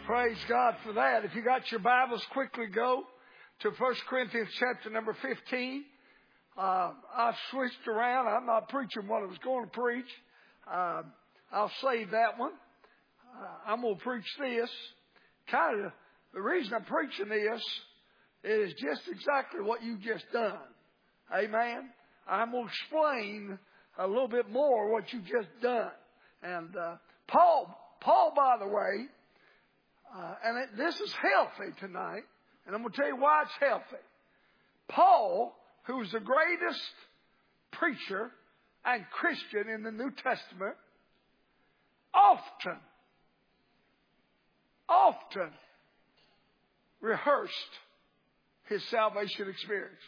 Praise God for that. If you got your Bibles, quickly go to 1 Corinthians chapter number 15. I've switched around. I'm not preaching what I was going to preach. I'll save that one. I'm going to preach this. Kind of the reason I'm preaching this is just exactly what you just done. Amen. I'm going to explain a little bit more what you just done. And Paul, by the way, this is healthy tonight, and I'm going to tell you why it's healthy. Paul, who's the greatest preacher and Christian in the New Testament, often rehearsed his salvation experience.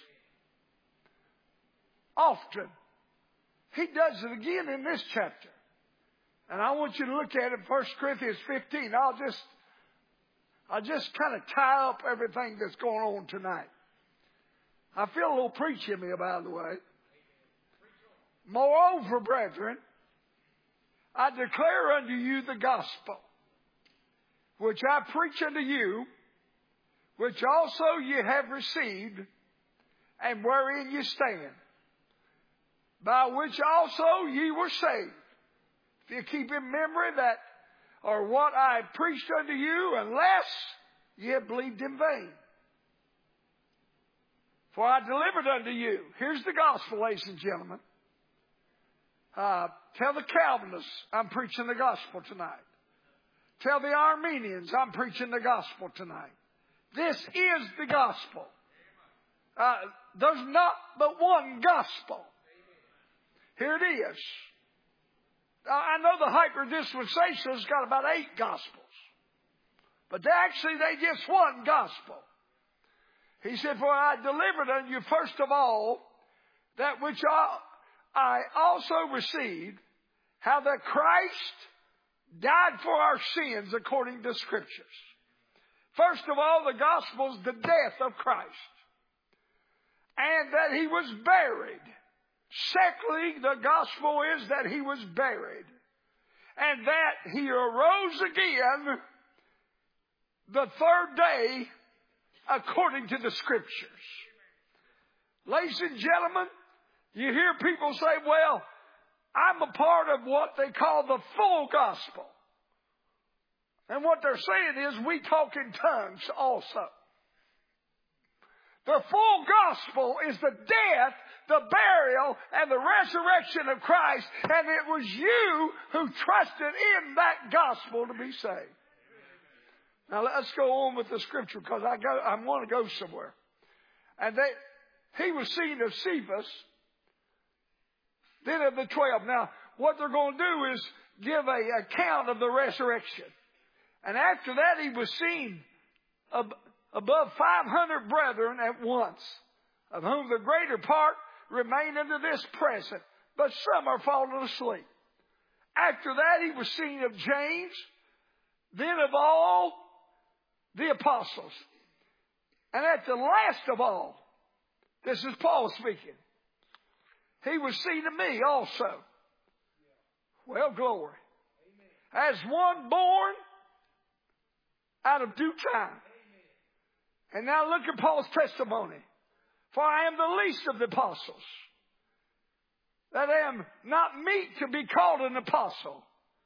Often. He does it again in this chapter. And I want you to look at it, 1 Corinthians 15. I'll just kind of tie up everything that's going on tonight. I feel a little preach in me, by the way. Moreover, brethren, I declare unto you the gospel, which I preach unto you, which also ye have received, and wherein ye stand, by which also ye were saved. If you keep in memory that, or what I preached unto you, unless ye have believed in vain. For I delivered unto you. Here's the gospel, ladies and gentlemen. Tell the Calvinists I'm preaching the gospel tonight. Tell the Armenians I'm preaching the gospel tonight. This is the gospel. There's not but one gospel. Here it is. I know the hyper-dispensationalists got about 8 gospels. But they just one gospel. He said, for I delivered unto you first of all that which I also received, how that Christ died for our sins according to Scriptures. First of all, the gospel is the death of Christ. And that He was buried. Secondly, the gospel is that He was buried. And that He arose again the third day according to the Scriptures. Ladies and gentlemen, you hear people say, well, I'm a part of what they call the full gospel. And what they're saying is we talk in tongues also. The full gospel is the death, the burial, and the resurrection of Christ. And it was you who trusted in that gospel to be saved. Now let's go on with the scripture because I want to go somewhere. And he was seen of Cephas, then of the 12. Now what they're going to do is give an account of the resurrection. And after that he was seen above 500 brethren at once, of whom the greater part remain unto this present, but some are fallen asleep. After that he was seen of James, then of all the apostles. And at the last of all, this is Paul speaking, he was seen of me also. Well, glory. As one born out of due time. And now look at Paul's testimony. For I am the least of the apostles, that I am not meet to be called an apostle,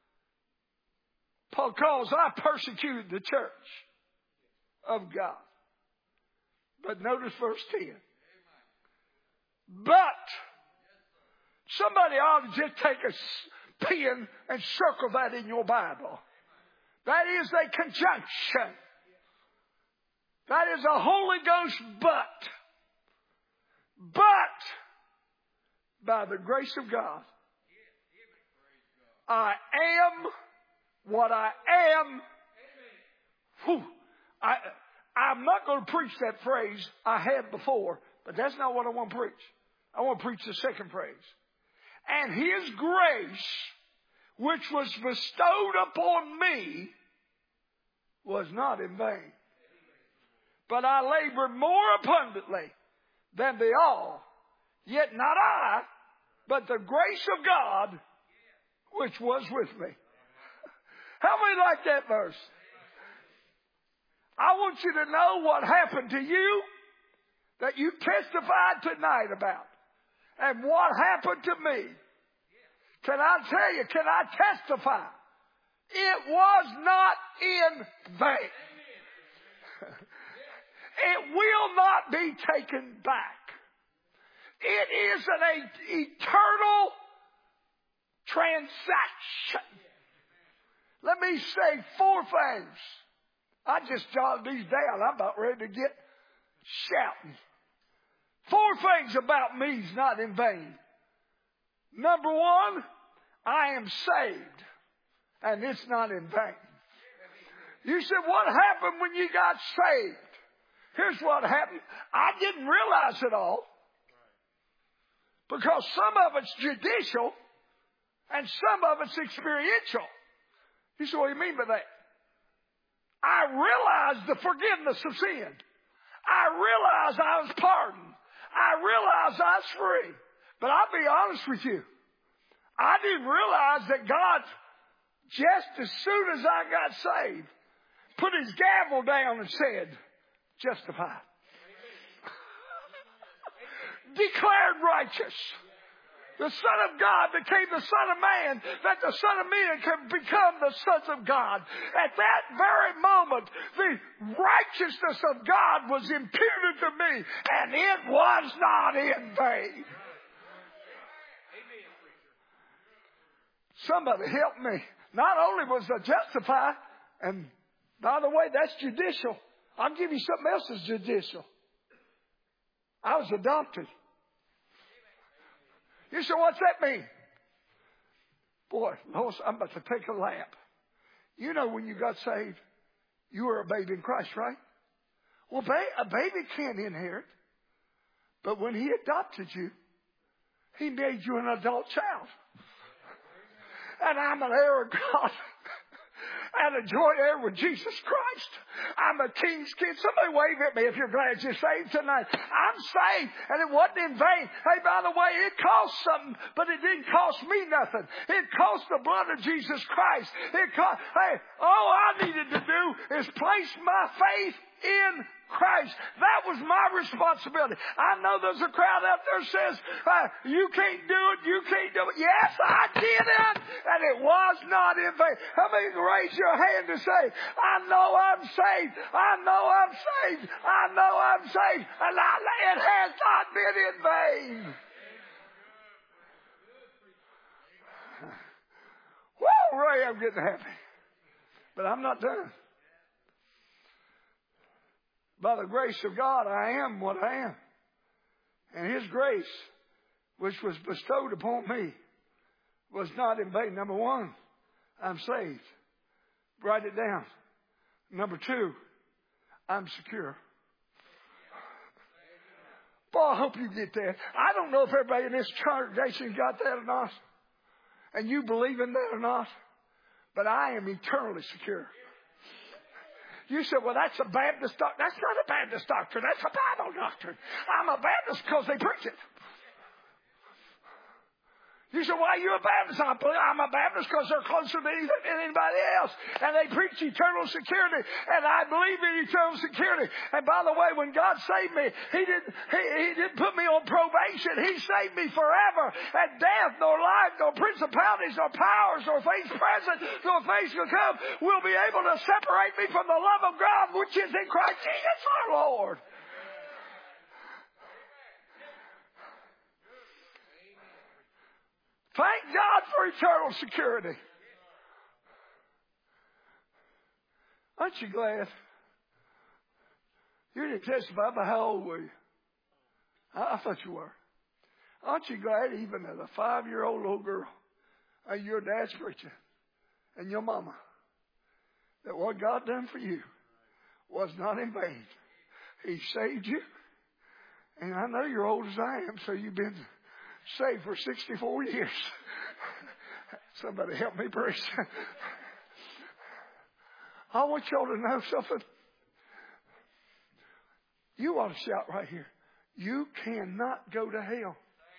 because I persecuted the church of God. But notice verse 10. But somebody ought to just take a pen and circle that in your Bible. That is a conjunction. That is a Holy Ghost but. But by the grace of God, I am what I am. Whew. I'm not going to preach that phrase I had before, but that's not what I want to preach. I want to preach the second phrase. And His grace, which was bestowed upon me, was not in vain. But I labored more abundantly than they all. Yet not I, but the grace of God, which was with me. How many like that verse? I want you to know what happened to you that you testified tonight about. And what happened to me. Can I tell you, can I testify? It was not in vain. It will not be taken back. It is an eternal transaction. Let me say 4 things. I just jotted these down. I'm about ready to get shouting. 4 things about me is not in vain. Number 1, I am saved. And it's not in vain. You said, what happened when you got saved? Here's what happened. I didn't realize it all. Because some of it's judicial and some of it's experiential. You say, what do you mean by that? I realized the forgiveness of sin. I realized I was pardoned. I realized I was free. But I'll be honest with you. I didn't realize that God, just as soon as I got saved, put his gavel down and said, justified. Declared righteous. The Son of God became the Son of Man, that the Son of Man can become the sons of God. At that very moment, the righteousness of God was imputed to me, and it was not in vain. Somebody help me. Not only was I justified, and by the way, that's judicial. I'll give you something else that's judicial. I was adopted. You say, what's that mean? Boy, Lois, I'm about to take a lap. You know when you got saved, you were a baby in Christ, right? Well, a baby can't inherit. But when he adopted you, he made you an adult child. And I'm an heir of God. And a joint heir with Jesus Christ. I'm a king's kid. Somebody wave at me if you're glad you're saved tonight. I'm saved, and it wasn't in vain. Hey, by the way, it cost something, but it didn't cost me nothing. It cost the blood of Jesus Christ. Hey, all I needed to do is place my faith in Christ. That was my responsibility. I know there's a crowd out there that says, you can't do it, you can't do it. Yes, I did it, and it was not in vain. How many raise your hand to say, I know I'm saved, I know I'm saved, I know I'm saved, and it has not been in vain. Woo, Ray, I'm getting happy. But I'm not done. By the grace of God, I am what I am. And his grace, which was bestowed upon me, was not in vain. Number 1, I'm saved. Write it down. Number 2, I'm secure. Boy, I hope you get that. I don't know if everybody in this congregation got that or not. And you believe in that or not. But I am eternally secure. You said, well, that's a Baptist doctrine. That's not a Baptist doctrine. That's a Bible doctrine. I'm a Baptist because they preach it. You said, why are you a Baptist? I'm a Baptist because they're closer than anybody else. And they preach eternal security. And I believe in eternal security. And by the way, when God saved me, He didn't put me on probation. He saved me forever. And death, nor life, nor principalities, nor powers, nor things present, nor things to come will be able to separate me from the love of God, which is in Christ Jesus our Lord. Thank God for eternal security. Aren't you glad? You didn't testify, but how old were you? I thought you were. Aren't you glad even as a 5-year-old little girl, your dad's preaching, and your mama, that what God done for you was not in vain. He saved you. And I know you're old as I am, so you've been saved for 64 years. Somebody help me, preach. I want y'all to know something. You ought to shout right here. You cannot go to hell.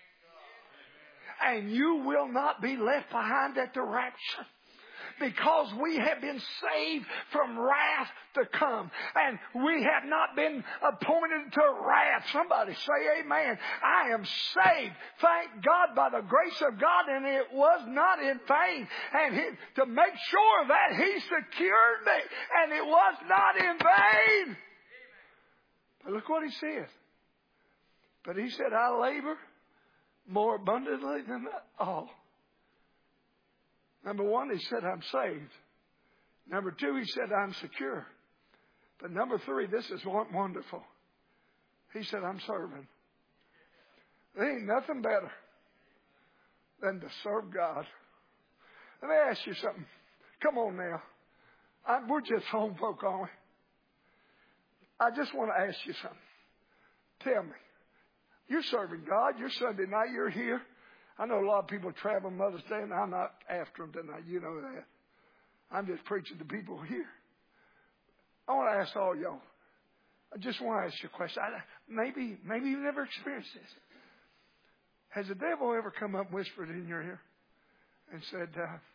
And you will not be left behind at the rapture. Because we have been saved from wrath to to come. And we have not been appointed to wrath. Somebody say amen. I am saved, thank God, by the grace of God, and it was not in vain. And to make sure that He secured me, and it was not in vain. But look what He said. But He said, I labor more abundantly than all. Number one, He said, I'm saved. Number two, He said, I'm secure. But number three, this is wonderful. He said, I'm serving. There ain't nothing better than to serve God. Let me ask you something. Come on now. We're just home folk, aren't we? I just want to ask you something. Tell me. You're serving God. You're Sunday night. You're here. I know a lot of people travel Mother's Day, and I'm not after them tonight. You know that. I'm just preaching to people here. I want to ask all y'all. I just want to ask you a question. Maybe you've never experienced this. Has the devil ever come up and whispered in your ear and said,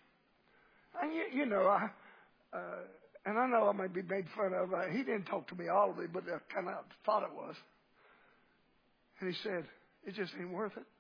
and I know I may be made fun of. He didn't talk to me audibly, but I kind of thought it was. And he said, it just ain't worth it.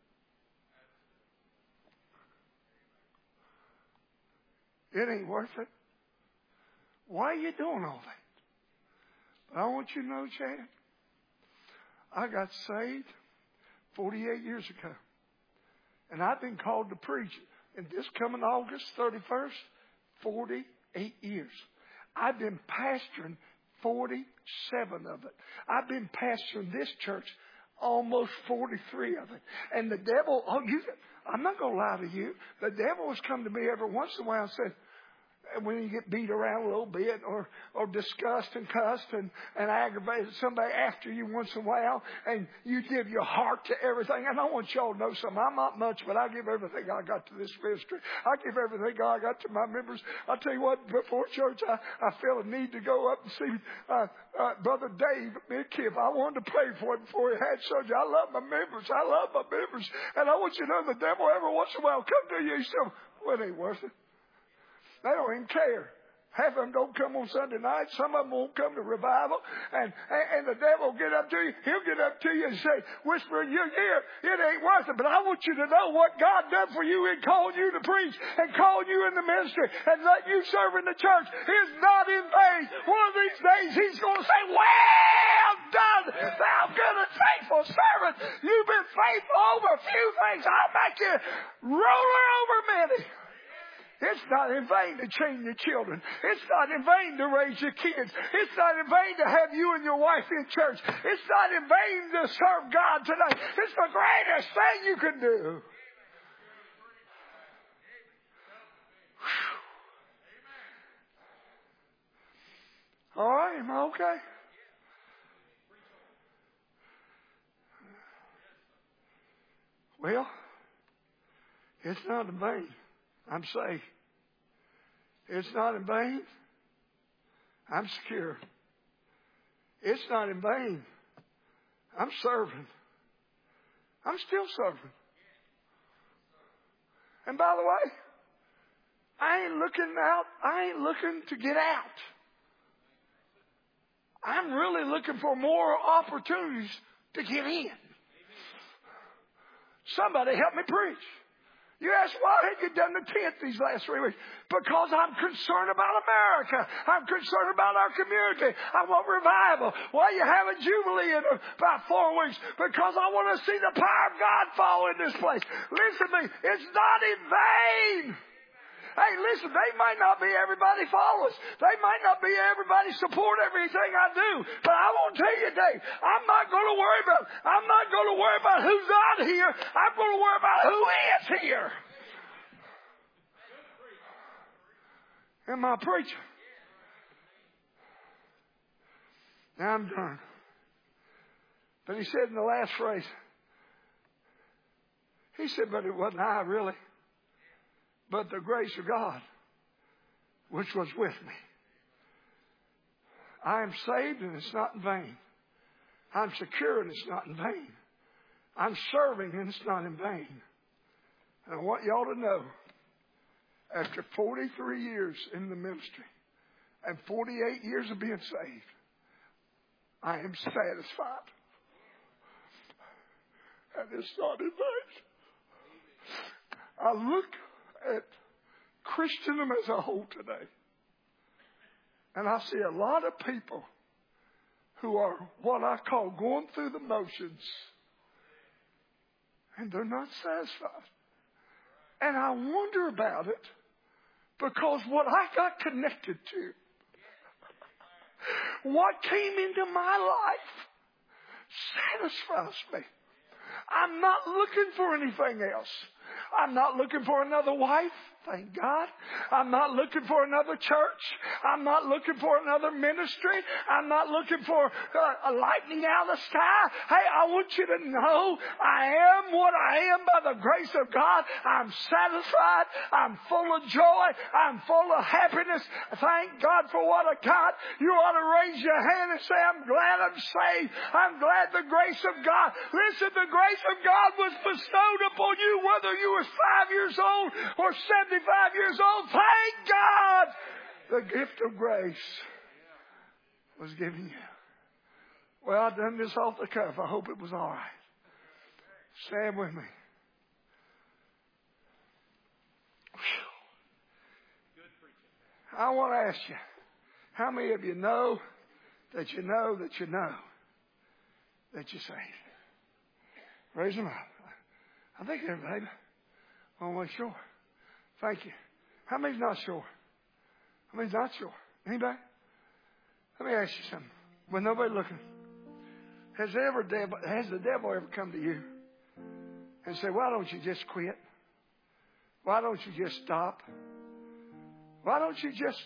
It ain't worth it. Why are you doing all that? But I want you to know, Chad, I got saved 48 years ago. And I've been called to preach. And this coming August 31st, 48 years. I've been pastoring 47 of it. I've been pastoring this church almost 43 of it. And the devil, I'm not going to lie to you. The devil has come to me every once in a while and said, when you get beat around a little bit or discussed and cussed and aggravated somebody after you once in a while, and you give your heart to everything. And I want y'all to know something. I'm not much, but I give everything I got to this ministry. I give everything I got to my members. I'll tell you what, before church, I felt a need to go up and see Brother Dave Midkiff. I wanted to pray for him before he had surgery. I love my members. And I want you to know the devil every once in a while come to you and say, well, it ain't worth it. They don't even care. Half of them don't come on Sunday night. Some of them won't come to revival. And the devil will get up to you. He'll get up to you and say, whisper in your ear, it ain't worth it. But I want you to know what God done for you in calling you to preach and calling you in the ministry and let you serve in the church is not in vain. One of these days He's going to say, well done, thou good and faithful servant. You've been faithful over a few things. I'll make you ruler over many. It's not in vain to train your children. It's not in vain to raise your kids. It's not in vain to have you and your wife in church. It's not in vain to serve God tonight. It's the greatest thing you can do. All right, am I okay? Well, it's not in vain. I'm saved. It's not in vain. I'm secure. It's not in vain. I'm serving. I'm still serving. And by the way, I ain't looking out. I ain't looking to get out. I'm really looking for more opportunities to get in. Somebody help me preach. You ask, why have you done the 10th these last 3 weeks? Because I'm concerned about America. I'm concerned about our community. I want revival. Why you have a Jubilee in about 4 weeks? Because I want to see the power of God fall in this place. Listen to me. It's not in vain. Hey, listen, they might not be everybody followers. They might not be everybody support everything I do. But I won't tell you today, I'm not going to worry about who's not here. I'm going to worry about who is here. Am I preaching? Now I'm done. But he said in the last phrase, he said, but it wasn't I really, but the grace of God, which was with me. I am saved and it's not in vain. I'm secure and it's not in vain. I'm serving and it's not in vain. And I want y'all to know, after 43 years in the ministry, and 48 years of being saved, I am satisfied. And it's not in vain. I look at Christendom as a whole today, and I see a lot of people who are what I call going through the motions, and they're not satisfied. And I wonder about it, because what I got connected to, what came into my life, satisfies me. I'm not looking for anything else. I'm not looking for another wife. Thank God. I'm not looking for another church. I'm not looking for another ministry. I'm not looking for a lightning out of the sky. Hey, I want you to know I am what I am by the grace of God. I'm satisfied. I'm full of joy. I'm full of happiness. Thank God for what I got. You ought to raise your hand and say, I'm glad I'm saved. I'm glad the grace of God. Listen, the grace of God was bestowed upon you whether you were 5 years old or 75 years old. Thank God the gift of grace was given you. Well, I've done this off the cuff. I hope it was all right. Stand with me. I want to ask you, how many of you know that you know that you know that you're saved? Raise them up. I think everybody. I'm not sure. Thank you. How many's not sure? How many's not sure? Anybody? Let me ask you something. When nobody looking, has the devil ever come to you and said, why don't you just quit? Why don't you just stop? Why don't you just,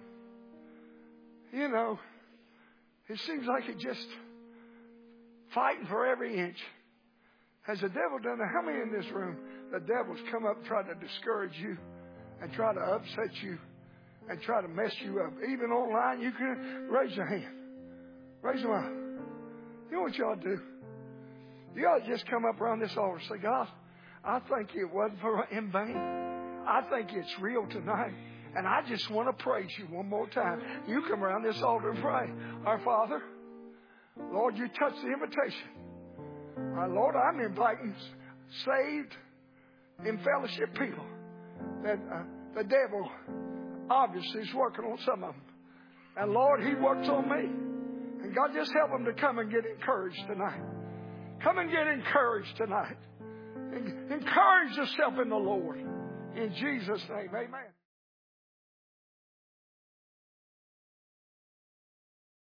it seems like you're just fighting for every inch. Has the devil done that? How many in this room, the devil's come up and tried to discourage you and try to upset you and try to mess you up? Even online, you can raise your hand. Raise them up. You know what you ought to do? You ought to just come up around this altar and say, God, I think it wasn't in vain. I think it's real tonight. And I just want to praise you one more time. You come around this altar and pray. Our Father, Lord, you touch the invitation. Lord, I'm inviting saved, in fellowship people that the devil obviously is working on some of them. And Lord, he works on me. And God, just help them to come and get encouraged tonight. Come and get encouraged tonight. Encourage yourself in the Lord. In Jesus' name, amen.